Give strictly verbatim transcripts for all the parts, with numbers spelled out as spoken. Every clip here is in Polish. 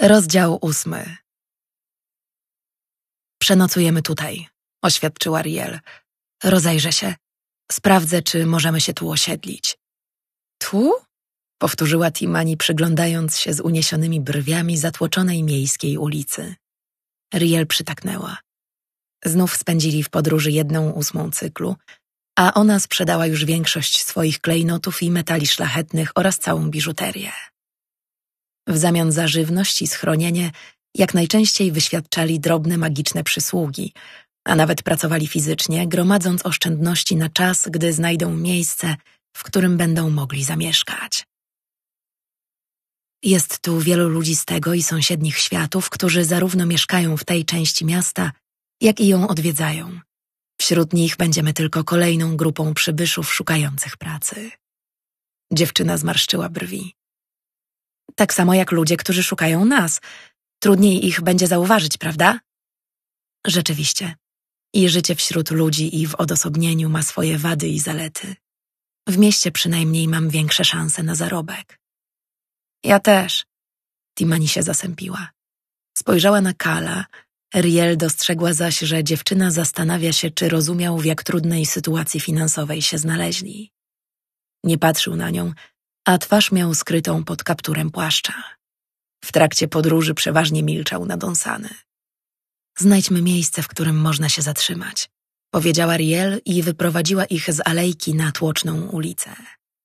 Rozdział ósmy. Przenocujemy tutaj, oświadczyła Riel. Rozejrzę się. Sprawdzę, czy możemy się tu osiedlić. Tu? Powtórzyła Timani, przyglądając się z uniesionymi brwiami zatłoczonej miejskiej ulicy. Riel przytaknęła. Znów spędzili w podróży jedną ósmą cyklu, a ona sprzedała już większość swoich klejnotów i metali szlachetnych oraz całą biżuterię. W zamian za żywność i schronienie jak najczęściej wyświadczali drobne magiczne przysługi, a nawet pracowali fizycznie, gromadząc oszczędności na czas, gdy znajdą miejsce, w którym będą mogli zamieszkać. Jest tu wielu ludzi z tego i sąsiednich światów, którzy zarówno mieszkają w tej części miasta, jak i ją odwiedzają. Wśród nich będziemy tylko kolejną grupą przybyszów szukających pracy. Dziewczyna zmarszczyła brwi. Tak samo jak ludzie, którzy szukają nas. Trudniej ich będzie zauważyć, prawda? Rzeczywiście. I życie wśród ludzi i w odosobnieniu ma swoje wady i zalety. W mieście przynajmniej mam większe szanse na zarobek. Ja też. Timani się zasępiła. Spojrzała na Kala. Riel dostrzegła zaś, że dziewczyna zastanawia się, czy rozumiał, w jak trudnej sytuacji finansowej się znaleźli. Nie patrzył na nią, a twarz miał skrytą pod kapturem płaszcza. W trakcie podróży przeważnie milczał nadąsany. Znajdźmy miejsce, w którym można się zatrzymać, powiedziała Riel i wyprowadziła ich z alejki na tłoczną ulicę.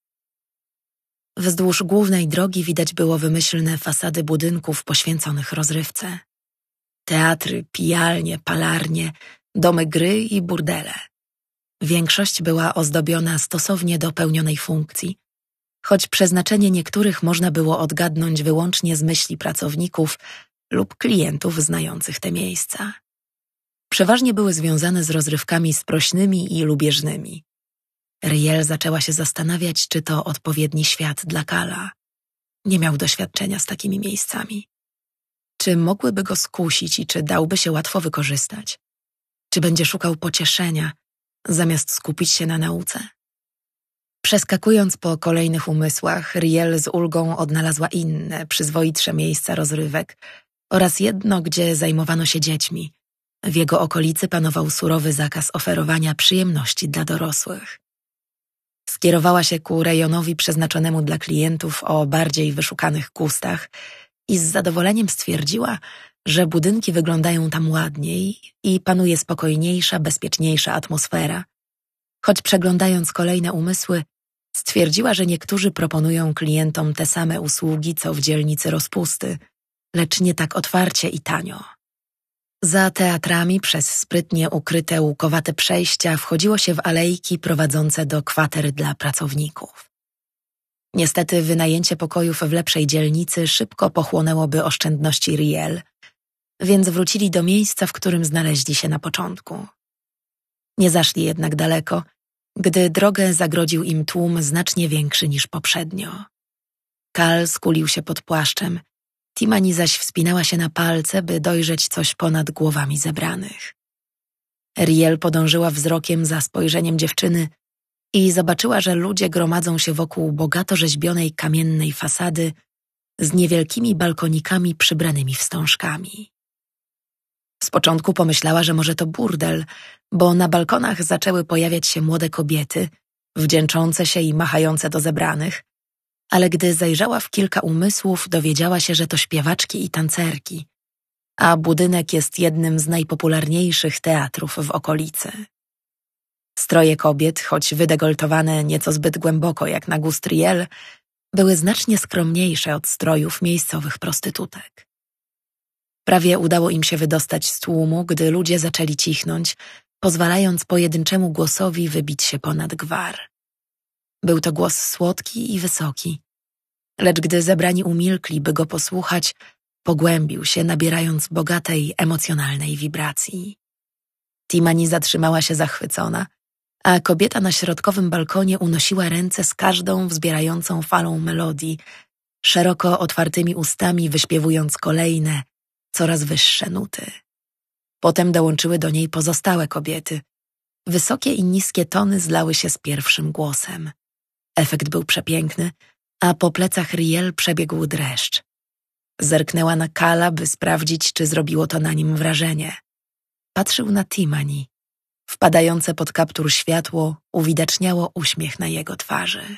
Wzdłuż głównej drogi widać było wymyślne fasady budynków poświęconych rozrywce. Teatry, pijalnie, palarnie, domy gry i burdele. Większość była ozdobiona stosownie do pełnionej funkcji, choć przeznaczenie niektórych można było odgadnąć wyłącznie z myśli pracowników lub klientów znających te miejsca. Przeważnie były związane z rozrywkami sprośnymi i lubieżnymi. Riel zaczęła się zastanawiać, czy to odpowiedni świat dla Kala. Nie miał doświadczenia z takimi miejscami. Czy mogłyby go skusić i czy dałby się łatwo wykorzystać? Czy będzie szukał pocieszenia, zamiast skupić się na nauce? Przeskakując po kolejnych umysłach, Riel z ulgą odnalazła inne, przyzwoitsze miejsca rozrywek oraz jedno, gdzie zajmowano się dziećmi. W jego okolicy panował surowy zakaz oferowania przyjemności dla dorosłych. Skierowała się ku rejonowi przeznaczonemu dla klientów o bardziej wyszukanych gustach i z zadowoleniem stwierdziła, że budynki wyglądają tam ładniej i panuje spokojniejsza, bezpieczniejsza atmosfera. Choć przeglądając kolejne umysły, stwierdziła, że niektórzy proponują klientom te same usługi, co w dzielnicy Rozpusty, lecz nie tak otwarcie i tanio. Za teatrami przez sprytnie ukryte łukowate przejścia wchodziło się w alejki prowadzące do kwater dla pracowników. Niestety wynajęcie pokojów w lepszej dzielnicy szybko pochłonęłoby oszczędności Riel, więc wrócili do miejsca, w którym znaleźli się na początku. Nie zaszli jednak daleko, gdy drogę zagrodził im tłum znacznie większy niż poprzednio. Kal skulił się pod płaszczem, Timani zaś wspinała się na palce, by dojrzeć coś ponad głowami zebranych. Riel podążyła wzrokiem za spojrzeniem dziewczyny i zobaczyła, że ludzie gromadzą się wokół bogato rzeźbionej kamiennej fasady z niewielkimi balkonikami przybranymi wstążkami. Z początku pomyślała, że może to burdel, bo na balkonach zaczęły pojawiać się młode kobiety, wdzięczące się i machające do zebranych, ale gdy zajrzała w kilka umysłów, dowiedziała się, że to śpiewaczki i tancerki, a budynek jest jednym z najpopularniejszych teatrów w okolicy. Stroje kobiet, choć wydegoltowane nieco zbyt głęboko jak na gust Riel, były znacznie skromniejsze od strojów miejscowych prostytutek. Prawie udało im się wydostać z tłumu, gdy ludzie zaczęli cichnąć, pozwalając pojedynczemu głosowi wybić się ponad gwar. Był to głos słodki i wysoki, lecz gdy zebrani umilkli, by go posłuchać, pogłębił się, nabierając bogatej, emocjonalnej wibracji. Timani zatrzymała się zachwycona, a kobieta na środkowym balkonie unosiła ręce z każdą wzbierającą falą melodii, szeroko otwartymi ustami wyśpiewując kolejne, coraz wyższe nuty. Potem dołączyły do niej pozostałe kobiety. Wysokie i niskie tony zlały się z pierwszym głosem. Efekt był przepiękny, a po plecach Riel przebiegł dreszcz. Zerknęła na Kala, by sprawdzić, czy zrobiło to na nim wrażenie. Patrzył na Timani. Wpadające pod kaptur światło uwidaczniało uśmiech na jego twarzy.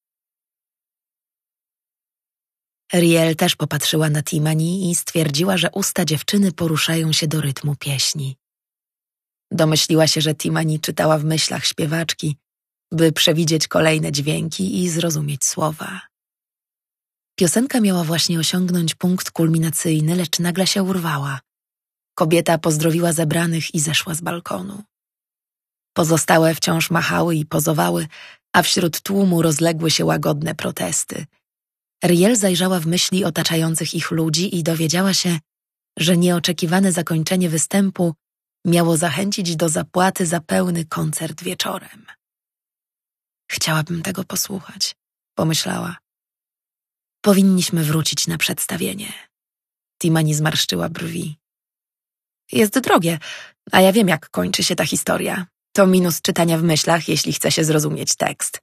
Riel też popatrzyła na Timani i stwierdziła, że usta dziewczyny poruszają się do rytmu pieśni. Domyśliła się, że Timani czytała w myślach śpiewaczki, by przewidzieć kolejne dźwięki i zrozumieć słowa. Piosenka miała właśnie osiągnąć punkt kulminacyjny, lecz nagle się urwała. Kobieta pozdrowiła zebranych i zeszła z balkonu. Pozostałe wciąż machały i pozowały, a wśród tłumu rozległy się łagodne protesty. Riel zajrzała w myśli otaczających ich ludzi i dowiedziała się, że nieoczekiwane zakończenie występu miało zachęcić do zapłaty za pełny koncert wieczorem. Chciałabym tego posłuchać, pomyślała. Powinniśmy wrócić na przedstawienie. Timani zmarszczyła brwi. Jest drogie, a ja wiem, jak kończy się ta historia. To minus czytania w myślach, jeśli chce się zrozumieć tekst.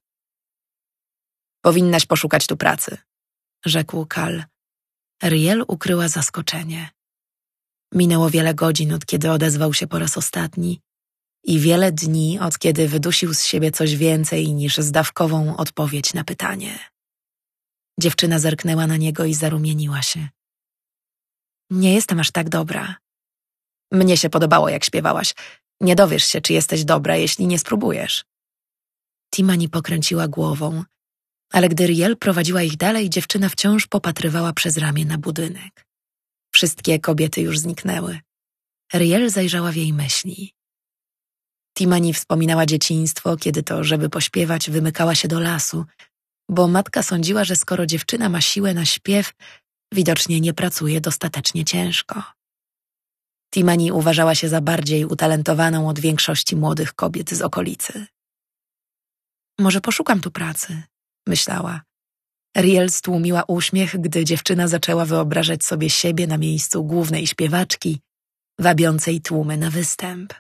Powinnaś poszukać tu pracy, rzekł Kal. Riel ukryła zaskoczenie. Minęło wiele godzin, od kiedy odezwał się po raz ostatni i wiele dni, od kiedy wydusił z siebie coś więcej niż zdawkową odpowiedź na pytanie. Dziewczyna zerknęła na niego i zarumieniła się. Nie jestem aż tak dobra. Mnie się podobało, jak śpiewałaś. Nie dowiesz się, czy jesteś dobra, jeśli nie spróbujesz. Timani pokręciła głową, ale gdy Riel prowadziła ich dalej, dziewczyna wciąż popatrywała przez ramię na budynek. Wszystkie kobiety już zniknęły. Riel zajrzała w jej myśli. Timani wspominała dzieciństwo, kiedy to, żeby pośpiewać, wymykała się do lasu, bo matka sądziła, że skoro dziewczyna ma siłę na śpiew, widocznie nie pracuje dostatecznie ciężko. Timani uważała się za bardziej utalentowaną od większości młodych kobiet z okolicy. Może poszukam tu pracy, myślała. Riel stłumiła uśmiech, gdy dziewczyna zaczęła wyobrażać sobie siebie na miejscu głównej śpiewaczki, wabiącej tłumy na występ.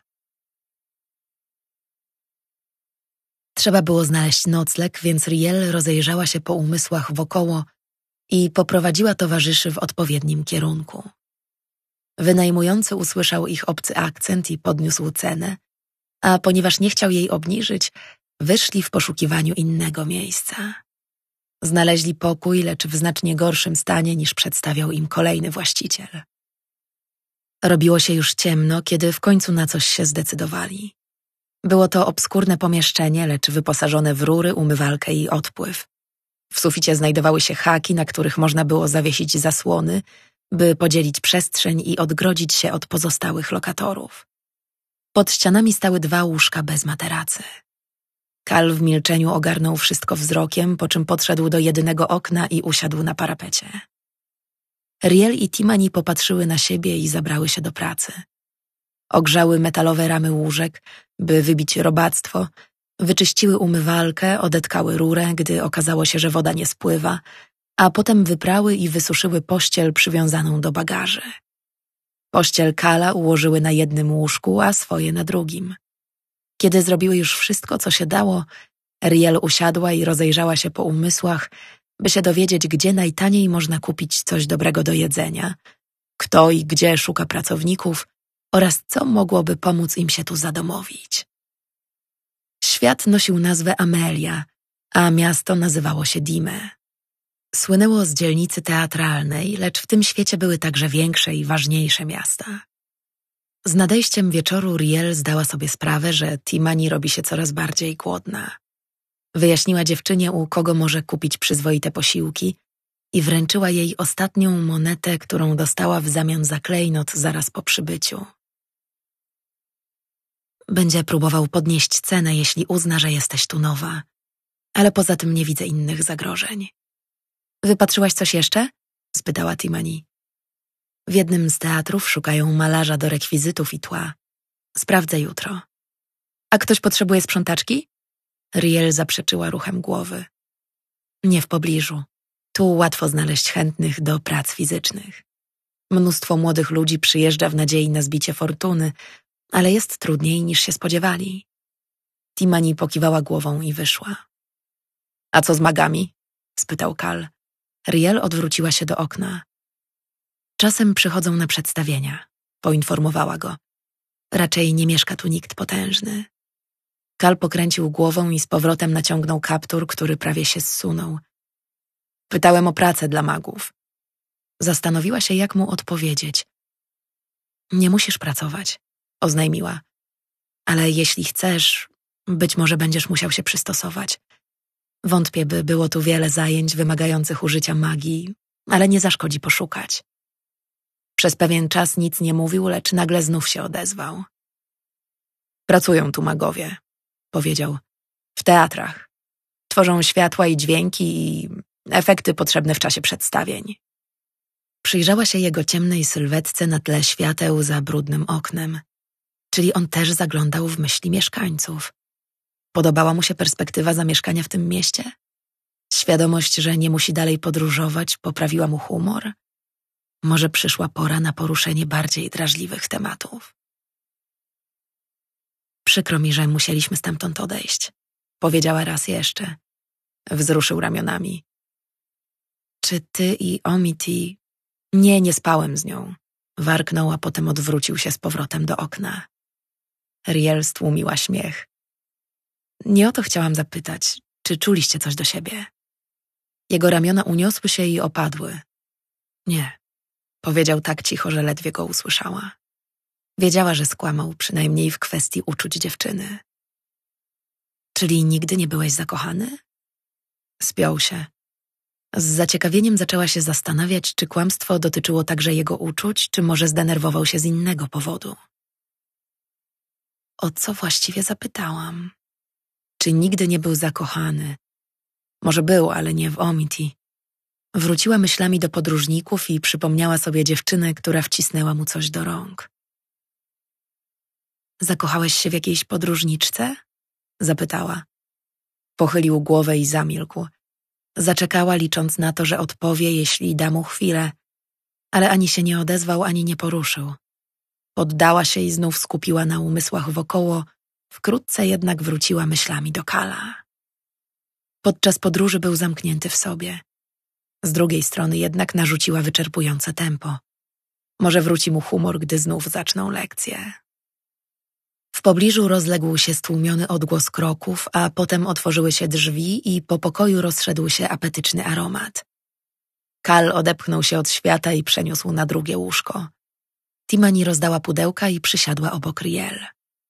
Trzeba było znaleźć nocleg, więc Riel rozejrzała się po umysłach wokoło i poprowadziła towarzyszy w odpowiednim kierunku. Wynajmujący usłyszał ich obcy akcent i podniósł cenę, a ponieważ nie chciał jej obniżyć, wyszli w poszukiwaniu innego miejsca. Znaleźli pokój, lecz w znacznie gorszym stanie niż przedstawiał im kolejny właściciel. Robiło się już ciemno, kiedy w końcu na coś się zdecydowali. Było to obskurne pomieszczenie, lecz wyposażone w rury, umywalkę i odpływ. W suficie znajdowały się haki, na których można było zawiesić zasłony, by podzielić przestrzeń i odgrodzić się od pozostałych lokatorów. Pod ścianami stały dwa łóżka bez materacy. Kal w milczeniu ogarnął wszystko wzrokiem, po czym podszedł do jedynego okna i usiadł na parapecie. Riel i Timani popatrzyły na siebie i zabrały się do pracy. Ogrzały metalowe ramy łóżek, by wybić robactwo, wyczyściły umywalkę, odetkały rurę, gdy okazało się, że woda nie spływa, a potem wyprały i wysuszyły pościel przywiązaną do bagaży. Pościel Kala ułożyły na jednym łóżku, a swoje na drugim. Kiedy zrobiły już wszystko, co się dało, Riel usiadła i rozejrzała się po umysłach, by się dowiedzieć, gdzie najtaniej można kupić coś dobrego do jedzenia, kto i gdzie szuka pracowników oraz co mogłoby pomóc im się tu zadomowić. Świat nosił nazwę Amelia, a miasto nazywało się Dime. Słynęło z dzielnicy teatralnej, lecz w tym świecie były także większe i ważniejsze miasta. Z nadejściem wieczoru Riel zdała sobie sprawę, że Timani robi się coraz bardziej głodna. Wyjaśniła dziewczynie, u kogo może kupić przyzwoite posiłki i wręczyła jej ostatnią monetę, którą dostała w zamian za klejnot zaraz po przybyciu. Będzie próbował podnieść cenę, jeśli uzna, że jesteś tu nowa, ale poza tym nie widzę innych zagrożeń. Wypatrzyłaś coś jeszcze? Spytała Timani. W jednym z teatrów szukają malarza do rekwizytów i tła. Sprawdzę jutro. A ktoś potrzebuje sprzątaczki? Riel zaprzeczyła ruchem głowy. Nie w pobliżu. Tu łatwo znaleźć chętnych do prac fizycznych. Mnóstwo młodych ludzi przyjeżdża w nadziei na zbicie fortuny, ale jest trudniej niż się spodziewali. Timani pokiwała głową i wyszła. A co z magami? Spytał Kal. Riel odwróciła się do okna. Czasem przychodzą na przedstawienia, poinformowała go. Raczej nie mieszka tu nikt potężny. Kal pokręcił głową i z powrotem naciągnął kaptur, który prawie się zsunął. Pytałem o pracę dla magów. Zastanowiła się, jak mu odpowiedzieć. Nie musisz pracować, oznajmiła. Ale jeśli chcesz, być może będziesz musiał się przystosować. Wątpię, by było tu wiele zajęć wymagających użycia magii, ale nie zaszkodzi poszukać. Przez pewien czas nic nie mówił, lecz nagle znów się odezwał. Pracują tu magowie, powiedział. W teatrach. Tworzą światła i dźwięki i efekty potrzebne w czasie przedstawień. Przyjrzała się jego ciemnej sylwetce na tle świateł za brudnym oknem. Czyli on też zaglądał w myśli mieszkańców. Podobała mu się perspektywa zamieszkania w tym mieście? Świadomość, że nie musi dalej podróżować, poprawiła mu humor? Może przyszła pora na poruszenie bardziej drażliwych tematów? Przykro mi, że musieliśmy stamtąd odejść, powiedziała raz jeszcze. Wzruszył ramionami. Czy ty i Omity... Nie, nie spałem z nią. Warknął, a potem odwrócił się z powrotem do okna. Riel stłumiła śmiech. Nie o to chciałam zapytać, czy czuliście coś do siebie? Jego ramiona uniosły się i opadły. Nie, powiedział tak cicho, że ledwie go usłyszała. Wiedziała, że skłamał, przynajmniej w kwestii uczuć dziewczyny. Czyli nigdy nie byłeś zakochany? Spiął się. Z zaciekawieniem zaczęła się zastanawiać, czy kłamstwo dotyczyło także jego uczuć, czy może zdenerwował się z innego powodu. O co właściwie zapytałam? Czy nigdy nie był zakochany? Może był, ale nie w Omity. Wróciła myślami do podróżników i przypomniała sobie dziewczynę, która wcisnęła mu coś do rąk. Zakochałeś się w jakiejś podróżniczce? Zapytała. Pochylił głowę i zamilkł. Zaczekała, licząc na to, że odpowie, jeśli da mu chwilę, ale ani się nie odezwał, ani nie poruszył. Poddała się i znów skupiła na umysłach wokoło, wkrótce jednak wróciła myślami do Kala. Podczas podróży był zamknięty w sobie. Z drugiej strony jednak narzuciła wyczerpujące tempo. Może wróci mu humor, gdy znów zaczną lekcje. W pobliżu rozległ się stłumiony odgłos kroków, a potem otworzyły się drzwi i po pokoju rozszedł się apetyczny aromat. Kal odepchnął się od świata i przeniósł na drugie łóżko. Timani rozdała pudełka i przysiadła obok Riel.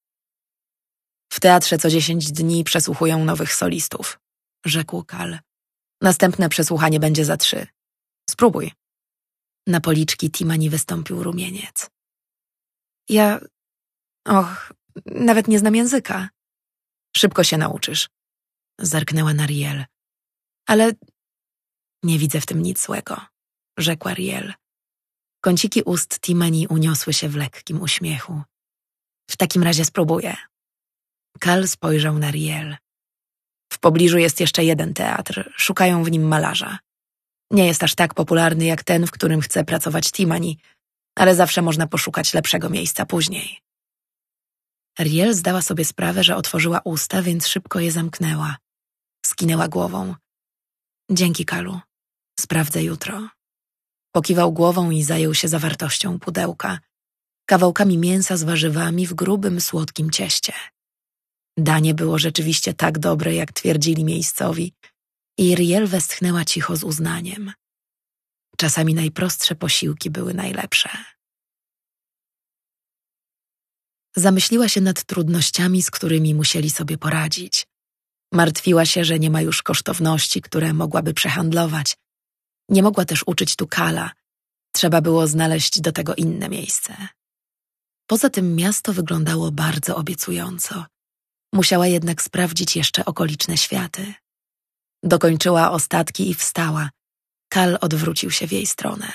W teatrze co dziesięć dni przesłuchują nowych solistów, rzekł Kal. Następne przesłuchanie będzie za trzy. Spróbuj. Na policzki Timani wystąpił rumieniec. Ja... Och, nawet nie znam języka. Szybko się nauczysz. Zerknęła na Riel. Ale nie widzę w tym nic złego, rzekła Riel. Kąciki ust Timani uniosły się w lekkim uśmiechu. W takim razie spróbuję. Kal spojrzał na Riel. W pobliżu jest jeszcze jeden teatr. Szukają w nim malarza. Nie jest aż tak popularny jak ten, w którym chce pracować Timani, ale zawsze można poszukać lepszego miejsca później. Riel zdała sobie sprawę, że otworzyła usta, więc szybko je zamknęła. Skinęła głową. Dzięki, Kalu. Sprawdzę jutro. Pokiwał głową i zajął się zawartością pudełka. Kawałkami mięsa z warzywami w grubym, słodkim cieście. Danie było rzeczywiście tak dobre, jak twierdzili miejscowi, i Riel westchnęła cicho z uznaniem. Czasami najprostsze posiłki były najlepsze. Zamyśliła się nad trudnościami, z którymi musieli sobie poradzić. Martwiła się, że nie ma już kosztowności, które mogłaby przehandlować. Nie mogła też uczyć tu Kala. Trzeba było znaleźć do tego inne miejsce. Poza tym miasto wyglądało bardzo obiecująco. Musiała jednak sprawdzić jeszcze okoliczne światy. Dokończyła ostatki i wstała. Kal odwrócił się w jej stronę.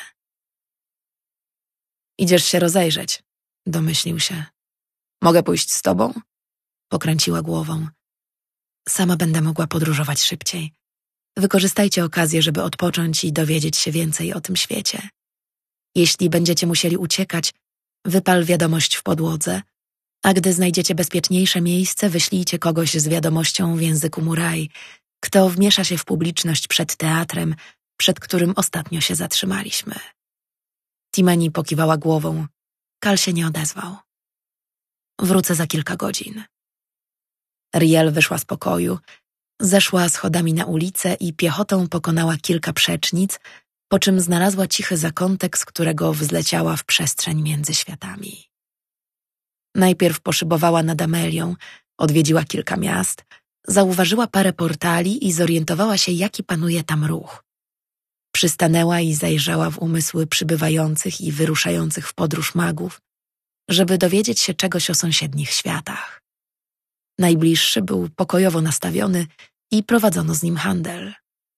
Idziesz się rozejrzeć, domyślił się. Mogę pójść z tobą? Pokręciła głową. Sama będę mogła podróżować szybciej. Wykorzystajcie okazję, żeby odpocząć i dowiedzieć się więcej o tym świecie. Jeśli będziecie musieli uciekać, wypal wiadomość w podłodze, a gdy znajdziecie bezpieczniejsze miejsce, wyślijcie kogoś z wiadomością w języku Murai, kto wmiesza się w publiczność przed teatrem, przed którym ostatnio się zatrzymaliśmy. Timani pokiwała głową. Kal się nie odezwał. Wrócę za kilka godzin. Riel wyszła z pokoju, zeszła schodami na ulicę i piechotą pokonała kilka przecznic, po czym znalazła cichy zakątek, z którego wzleciała w przestrzeń między światami. Najpierw poszybowała nad Amelią, odwiedziła kilka miast, zauważyła parę portali i zorientowała się, jaki panuje tam ruch. Przystanęła i zajrzała w umysły przybywających i wyruszających w podróż magów, żeby dowiedzieć się czegoś o sąsiednich światach. Najbliższy był pokojowo nastawiony i prowadzono z nim handel.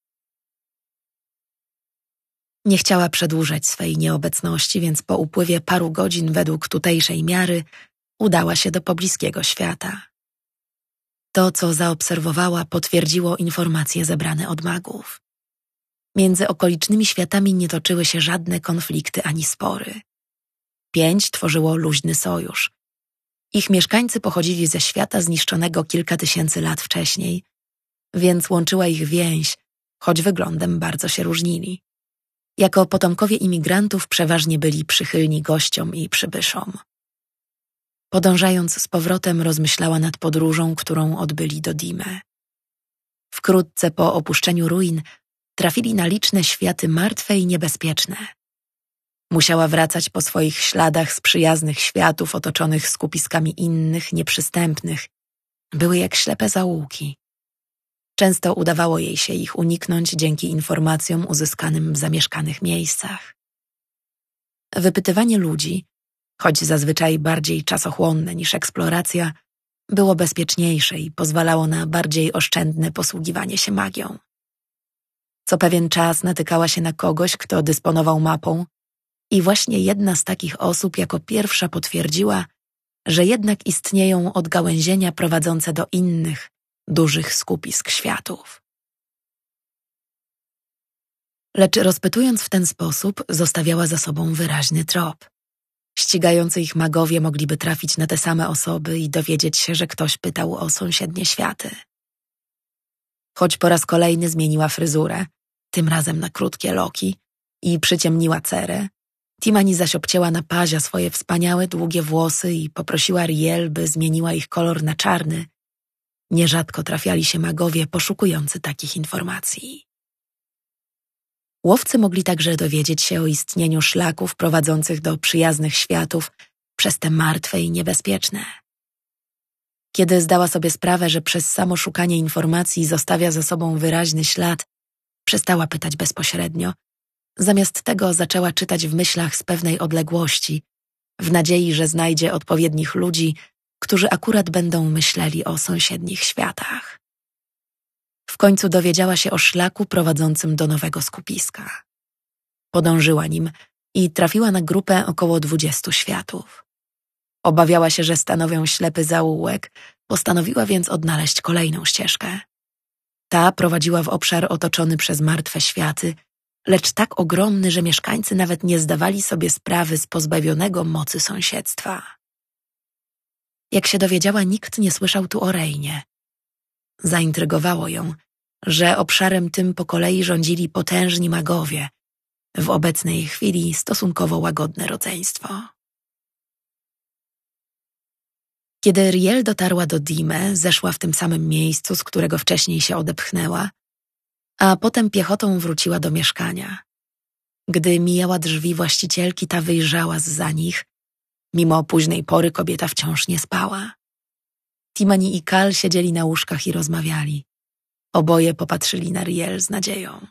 Nie chciała przedłużać swej nieobecności, więc po upływie paru godzin według tutejszej miary udała się do pobliskiego świata. To, co zaobserwowała, potwierdziło informacje zebrane od magów. Między okolicznymi światami nie toczyły się żadne konflikty ani spory. Pięć tworzyło luźny sojusz. Ich mieszkańcy pochodzili ze świata zniszczonego kilka tysięcy lat wcześniej, więc łączyła ich więź, choć wyglądem bardzo się różnili. Jako potomkowie imigrantów przeważnie byli przychylni gościom i przybyszom. Podążając z powrotem, rozmyślała nad podróżą, którą odbyli do Dime. Wkrótce po opuszczeniu ruin trafili na liczne światy martwe i niebezpieczne. Musiała wracać po swoich śladach z przyjaznych światów otoczonych skupiskami innych, nieprzystępnych. Były jak ślepe zaułki. Często udawało jej się ich uniknąć dzięki informacjom uzyskanym w zamieszkanych miejscach. Wypytywanie ludzi, choć zazwyczaj bardziej czasochłonne niż eksploracja, było bezpieczniejsze i pozwalało na bardziej oszczędne posługiwanie się magią. Co pewien czas natykała się na kogoś, kto dysponował mapą, i właśnie jedna z takich osób jako pierwsza potwierdziła, że jednak istnieją odgałęzienia prowadzące do innych, dużych skupisk światów. Lecz rozpytując w ten sposób, zostawiała za sobą wyraźny trop. Ścigający ich magowie mogliby trafić na te same osoby i dowiedzieć się, że ktoś pytał o sąsiednie światy. Choć po raz kolejny zmieniła fryzurę, tym razem na krótkie loki, i przyciemniła cerę, Timani zaś obcięła na pazia swoje wspaniałe, długie włosy i poprosiła Riel, by zmieniła ich kolor na czarny. Nierzadko trafiali się magowie poszukujący takich informacji. Łowcy mogli także dowiedzieć się o istnieniu szlaków prowadzących do przyjaznych światów przez te martwe i niebezpieczne. Kiedy zdała sobie sprawę, że przez samo szukanie informacji zostawia za sobą wyraźny ślad, przestała pytać bezpośrednio. Zamiast tego zaczęła czytać w myślach z pewnej odległości, w nadziei, że znajdzie odpowiednich ludzi, którzy akurat będą myśleli o sąsiednich światach. W końcu dowiedziała się o szlaku prowadzącym do nowego skupiska. Podążyła nim i trafiła na grupę około dwudziestu światów. Obawiała się, że stanowią ślepy zaułek, postanowiła więc odnaleźć kolejną ścieżkę. Ta prowadziła w obszar otoczony przez martwe światy, lecz tak ogromny, że mieszkańcy nawet nie zdawali sobie sprawy z pozbawionego mocy sąsiedztwa. Jak się dowiedziała, nikt nie słyszał tu o Reinie. Zaintrygowało ją, że obszarem tym po kolei rządzili potężni magowie, w obecnej chwili stosunkowo łagodne rodzeństwo. Kiedy Riel dotarła do Dime, zeszła w tym samym miejscu, z którego wcześniej się odepchnęła, a potem piechotą wróciła do mieszkania. Gdy mijała drzwi właścicielki, ta wyjrzała zza nich. Mimo późnej pory kobieta wciąż nie spała. Timani i Kal siedzieli na łóżkach i rozmawiali. Oboje popatrzyli na Riel z nadzieją.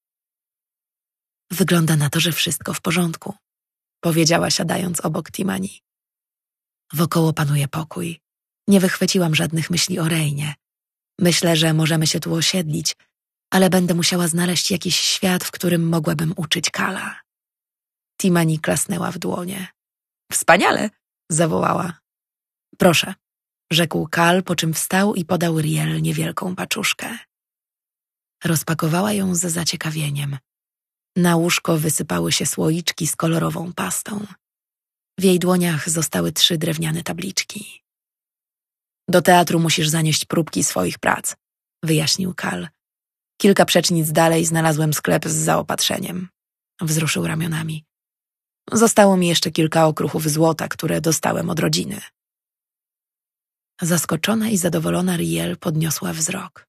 Wygląda na to, że wszystko w porządku, powiedziała, siadając obok Timani. Wokoło panuje pokój. Nie wychwyciłam żadnych myśli o Reinie. Myślę, że możemy się tu osiedlić, ale będę musiała znaleźć jakiś świat, w którym mogłabym uczyć Kala. Timani klasnęła w dłonie. Wspaniale, zawołała. Proszę, rzekł Kal, po czym wstał i podał Riel niewielką paczuszkę. Rozpakowała ją z zaciekawieniem. Na łóżko wysypały się słoiczki z kolorową pastą. W jej dłoniach zostały trzy drewniane tabliczki. Do teatru musisz zanieść próbki swoich prac, wyjaśnił Kal. Kilka przecznic dalej znalazłem sklep z zaopatrzeniem. Wzruszył ramionami. Zostało mi jeszcze kilka okruchów złota, które dostałem od rodziny. Zaskoczona i zadowolona Riel podniosła wzrok.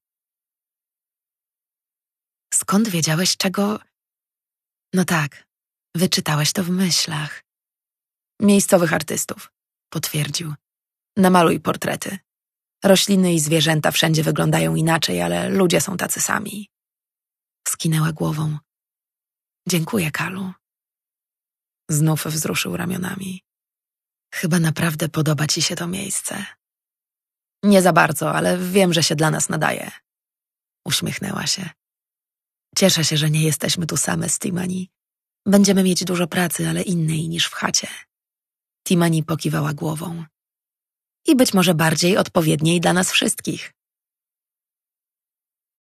Skąd wiedziałeś, czego... No tak, wyczytałeś to w myślach. Miejscowych artystów, potwierdził. Namaluj portrety. Rośliny i zwierzęta wszędzie wyglądają inaczej, ale ludzie są tacy sami. Skinęła głową. Dziękuję, Kalu. Znów wzruszył ramionami. Chyba naprawdę podoba ci się to miejsce. Nie za bardzo, ale wiem, że się dla nas nadaje. Uśmiechnęła się. Cieszę się, że nie jesteśmy tu same z Timani. Będziemy mieć dużo pracy, ale innej niż w chacie. Timani pokiwała głową. I być może bardziej odpowiedniej dla nas wszystkich.